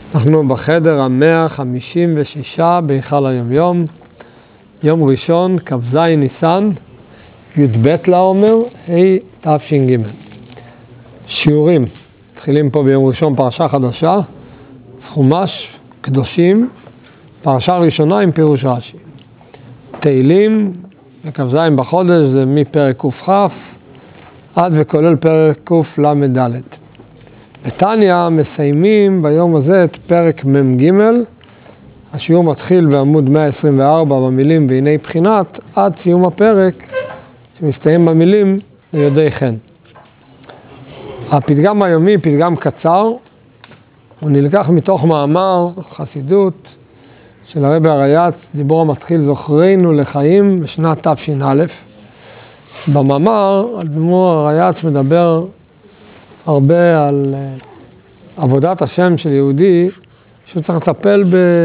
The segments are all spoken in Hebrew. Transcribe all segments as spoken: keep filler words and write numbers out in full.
אנחנו בחדר המאה חמישים ושישה בהיכל היומיום, יום ראשון, כ"ז ניסן, י"ב לעומר, ה' תש"ג. שיעורים, מתחילים פה ביום ראשון פרשה חדשה, חומש, קדושים, פרשה ראשונה עם פירוש רש"י. תהילים, כ"ז בחודש, זה מפרק קכ"ף עד וכולל פרק קל"ד. בתניא מסיימים ביום הזה את פרק מ"ג, השיעור מתחיל בעמוד מאה עשרים וארבע במילים והנה בחינת, עד סיום הפרק שמסתיים במילים ליודעי חן. הפתגם היומי, פתגם קצר, הוא נלקח מתוך מאמר חסידות של הרבי הריי"צ, דיבור המתחיל זוכרנו לחיים בשנת תש"א. במאמר, הדיבור הריי"צ מדבר הרבה על עבודת השם של יהודי, שהוא צריך לטפל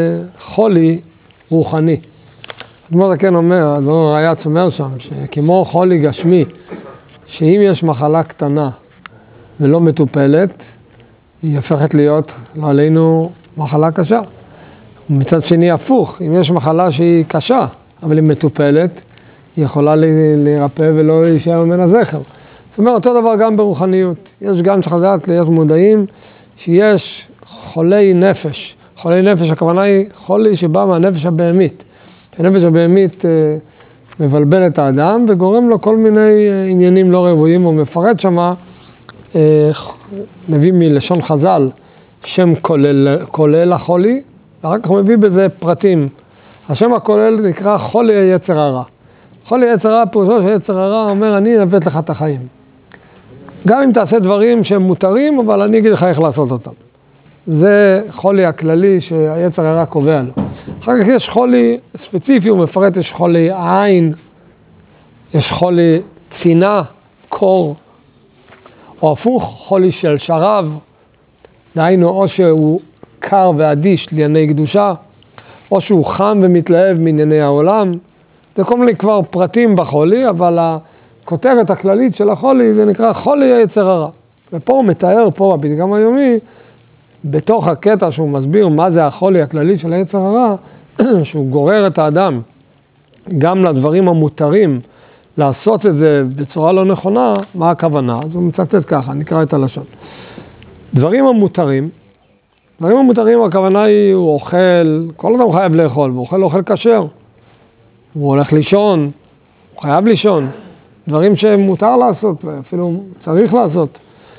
בחולי רוחני. אדמו"ר הזקן אומר, אדמו"ר הריי"צ אומר שם, שכמו חולי גשמי, שאם יש מחלה קטנה ולא מטופלת, היא הופכת להיות, לא עלינו, מחלה קשה. ומצד שני הפוך, אם יש מחלה שהיא קשה, אבל היא מטופלת, היא יכולה להירפא ולא להישאר ממנה זכר. זאת אומרת, אותו דבר גם ברוחניות. יש גם צריך לדעת, להיות מודעים, שיש חולי נפש. חולי נפש, הכוונה היא חולי שבא מהנפש הבהמית. הנפש הבהמית אה, מבלבל את האדם וגורם לו כל מיני אה, עניינים לא רבועים. הוא מפרט שמה, אה, מביא מלשון חז"ל, שם כולל, כולל החולי, ואחר כך הוא מביא בזה פרטים. השם הכולל נקרא חולי היצר הרע. חולי היצר הרע, פירושו שהיצר הרע אומר, אני אנווט לך את החיים. גם אם תעשה דברים שהם מותרים, אבל אני אגיד לך איך לעשות אותם. זה חולי הכללי שהיצר הרע קובע לו. אחר כך יש חולי ספציפי, הוא מפרט, יש חולי עין, יש חולי צינה, קור, או הפוך, חולי של שרב, דהיינו או שהוא קר ואדיש לענייני קדושה, או שהוא חם ומתלהב מענייני העולם. זה כל מיני כבר פרטים בחולי, אבל הכותרת הכללית של החולי זה נקרא חולי היצר הרע. ופה הוא מתאר, פה בפתגם היומי, בתוך הקטע שהוא מסביר מה זה החולי הכללי של היצר הרע, שהוא גורר את האדם גם לדברים המותרים, לעשות את זה בצורה לא נכונה, מה הכוונה? אז הוא מצטט ככה, נקרא את הלשון. דברים המותרים, דברים המותרים הכוונה היא, הוא אוכל, כל אדם חייב לאכול, הוא אוכל אוכל כשר. הוא הולך לישון, הוא חייב לישון, דברים שמותר לעשות ואפילו צריך לעשות.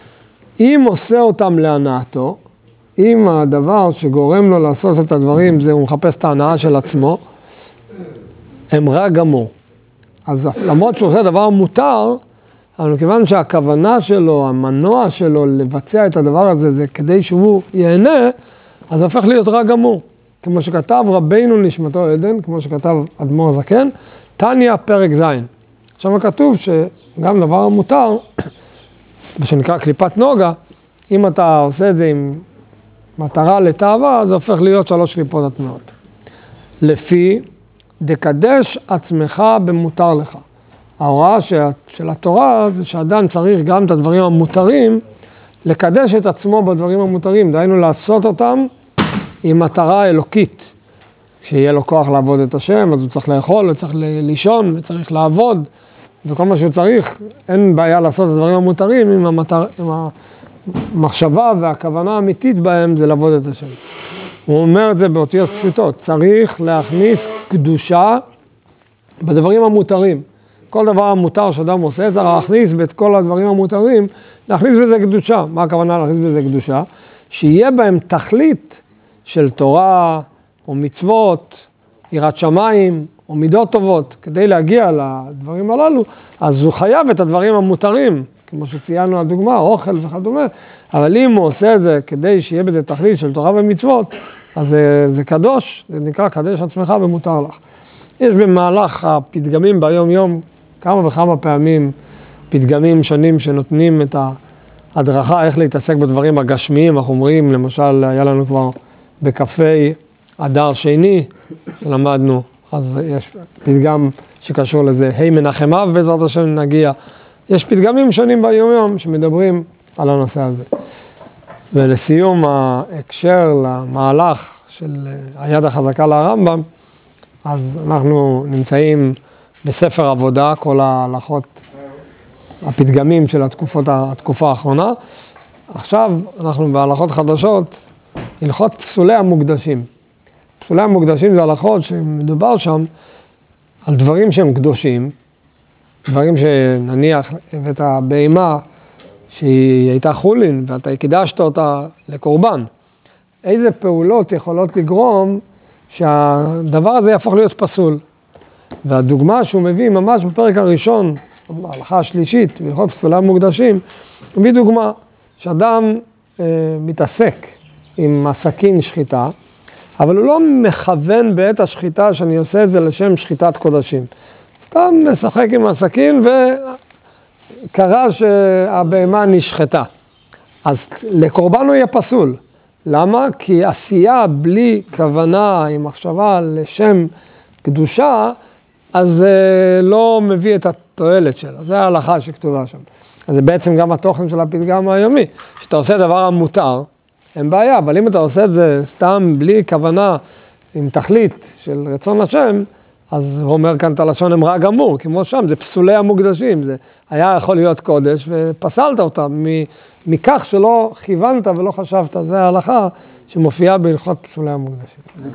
אם עושה אותם להנאתו, אם הדבר שגורם לו לעשות את הדברים, זה הוא מחפש את ההנאה של עצמו, הם רע גמור. אז למרות שהוא עושה דבר מותר, אבל כיוון שהכוונה שלו, המנוע שלו לבצע את הדבר הזה, זה כדי שהוא ייהנה, אז זה הופך להיות רע גמור. כמו שכתב רבינו נשמתו עדן, כמו שכתב אדמו"ר הזקן, תניא פרק ז'. עכשיו כתוב שגם דבר המותר, שנקרא קליפת נוגה, אם אתה עושה את זה עם מטרה לתאווה, זה הופך להיות שלוש קליפות הטמעות. לפי דקדש עצמך במותר לך. ההוראה של התורה זה שאדם צריך גם את הדברים המותרים, לקדש את עצמו בדברים המותרים, דהיינו לעשות אותם עם מטרה אלוקית. כשיהיה לו כוח לעבוד את השם, אז הוא צריך לאכול, הוא צריך לישון, הוא צריך לעבוד, וכל מה שהוא צריך, אין בעיה לעשות את הדברים המותרים, עם, המטר, עם המחשבה והכוונה האמיתית בהם זה לעבוד את השם. הוא אומר את זה באותיות פשוטות, צריך להכניס קדושה בדברים המותרים. כל דבר המותר שאדם עושה, צריך להכניס את כל הדברים המותרים, להכניס בזה קדושה. מה הכוונה להכניס בזה קדושה? שיהיה בהם תכלית של תורה או מצוות, יראת שמיים או מידות טובות, כדי להגיע לדברים הללו, אז הוא חייב את הדברים המותרים, כמו שציינו הדוגמה, אוכל וכדומה, אבל אם הוא עושה את זה כדי שיהיה בזה תכלית של תורה ומצוות, אז זה, זה קדוש, זה נקרא קדש עצמך ומותר לך. יש במהלך הפתגמים ביום יום, כמה וכמה פעמים פתגמים שונים שנותנים את ההדרכה, איך להתעסק בדברים הגשמיים, החומריים, למשל היה לנו כבר בקפה אדר שני, שלמדנו, אז יש פתגם שקשור לזה, היי מנחם אב בעזרת השם נגיע. יש פתגמים שונים ביום יום שמדברים על הנושא הזה. ולסיום ההקשר למהלך של היד החזקה לרמב"ם, אז אנחנו נמצאים בספר עבודה, כל ההלכות, הפתגמים של התקופות, התקופה האחרונה. עכשיו אנחנו בהלכות חדשות, הלכות פסולי המוקדשים. פסולי המוקדשים זה הלכות שמדובר שם על דברים שהם קדושים, דברים שנניח הבאת בהמה שהיא הייתה חולין ואתה הקדשת אותה לקורבן. איזה פעולות יכולות לגרום שהדבר הזה יהפוך להיות פסול? והדוגמה שהוא מביא ממש בפרק הראשון, ההלכה השלישית, בהלכות פסולי המוקדשים, הוא מביא דוגמה שאדם אה, מתעסק עם הסכין שחיטה, אבל הוא לא מכוון בעת השחיטה שאני עושה את זה לשם שחיטת קודשים. סתם משחק עם הסכין וקרה שהבהמה נשחטה. אז לקורבן הוא יהיה פסול. למה? כי עשייה בלי כוונה עם מחשבה לשם קדושה, אז זה לא מביא את התועלת שלה. זה ההלכה שכתובה שם. אז זה בעצם גם התוכן של הפתגם היומי. שאתה עושה דבר המותר, אין בעיה, אבל אם אתה עושה את זה סתם בלי כוונה, עם תכלית של רצון השם, אז הוא אומר כאן את הלשון הם רע גמור, כמו שם, זה פסולי המוקדשים, זה היה יכול להיות קודש ופסלת אותה מכך שלא כיוונת ולא חשבת, זה ההלכה שמופיעה בהלכות פסולי המוקדשים.